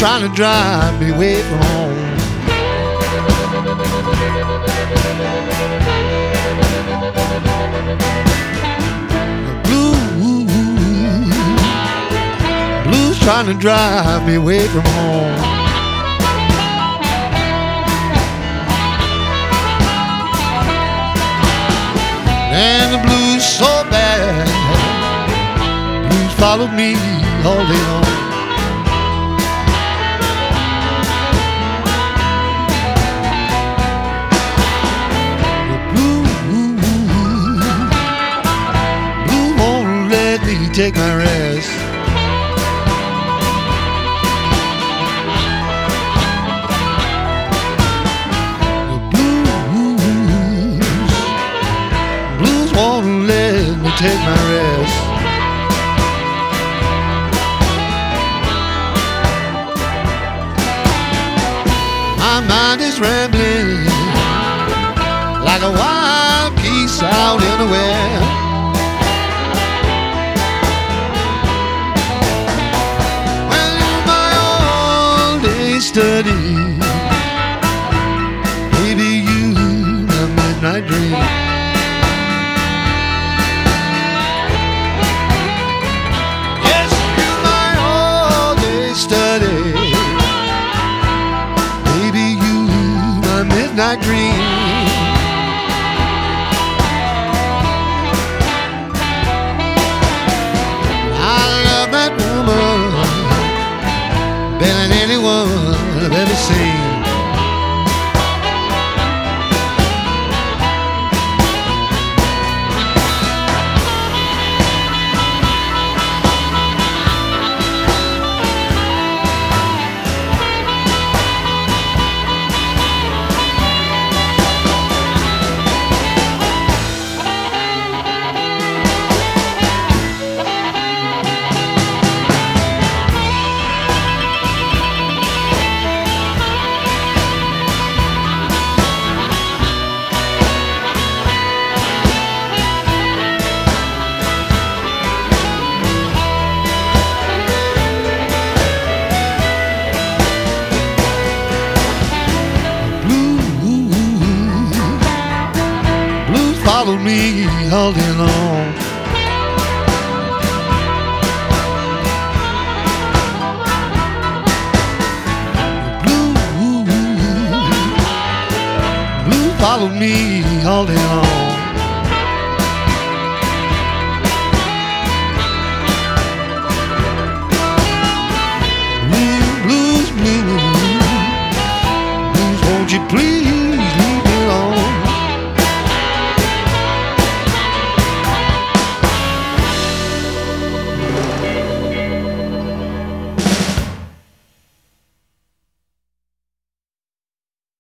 trying to drive me away from home. Blues trying to drive me away from home. And the blues so bad, blues followed me all day long. Take my rest. The blues won't let me take my rest. My mind is rambling like a wild geese out in the west. Study, baby, you my midnight dream. Yes, you my all-day study, baby, you my midnight dream. I love that woman better than anyone I've ever seen. Follow me all day long. Blue, follow me all day long.